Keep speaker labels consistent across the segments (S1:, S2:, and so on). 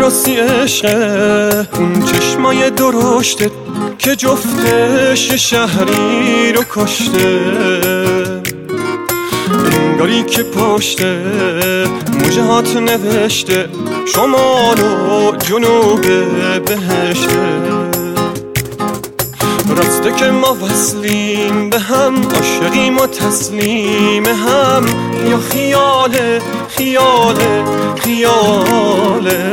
S1: راستی عشقه اون چشمای درشته که جفتش شهری رو کشته، انگاری که پشته مجهات نوشته شمال و جنوب بهشته. راسته که ما وصلیم به هم، عاشقیم و تسلیم هم، یا خیاله خیاله خیاله.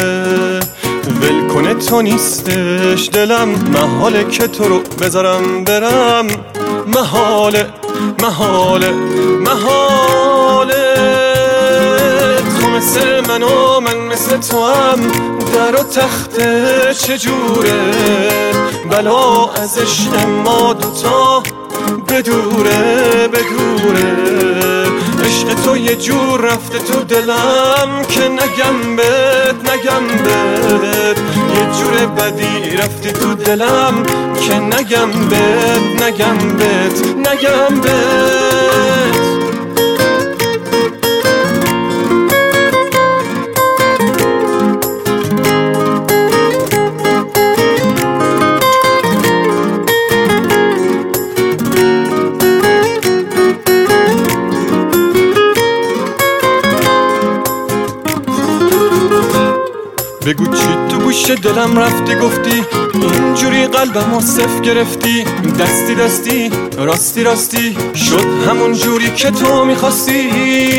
S1: ول کنه تو نیستش دلم، محاله که تو رو بذارم برم، محاله محاله محاله. تو مثل من و من مثل تو هم، در و تخت چجوره، بلا از عشق ما دوتا بدوره بدوره. عشق تو یه جور رفته تو دلم که نگم بهت نگم بهت، یه جور بدی رفتی تو دلم که نگم بهت نگم بهت نگم بهت. بگو چی تو گوش دلم رفتی گفتی، اینجوری قلبمو صف گرفتی، دستی دستی راستی راستی شد همون جوری که تو میخواستی.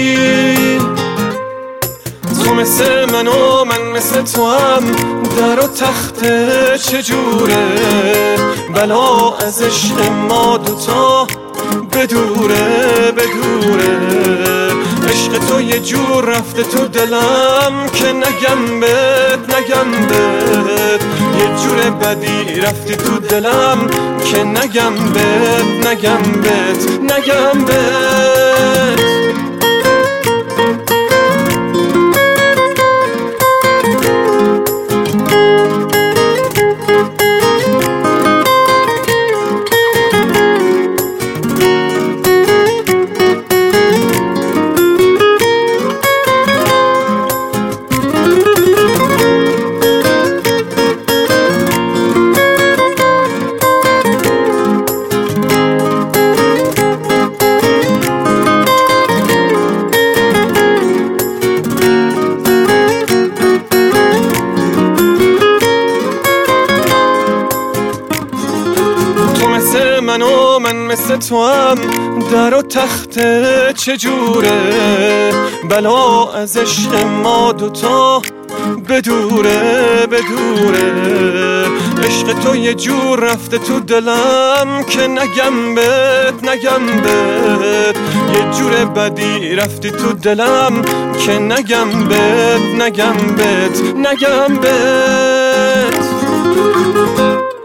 S1: تو مثل من و من مثل تو هم، در و تخت چجوره، بلا از عشق ما دوتا بدوره بدوره. عشق تو یه جور رفته تو دلم که نگم بهت نگم بهت، یه جور بدی رفتی تو دلم که نگم بهت نگم بهت نگم بهت. من و من مثل تو هم، در و تخت چجوره، بلا از عشق ما دوتا بدوره بدوره. عشق تو یه جور رفته تو دلم که نگم بهت نگم بهت، یه جور بدی رفتی تو دلم که نگم بهت نگم بهت نگم بهت.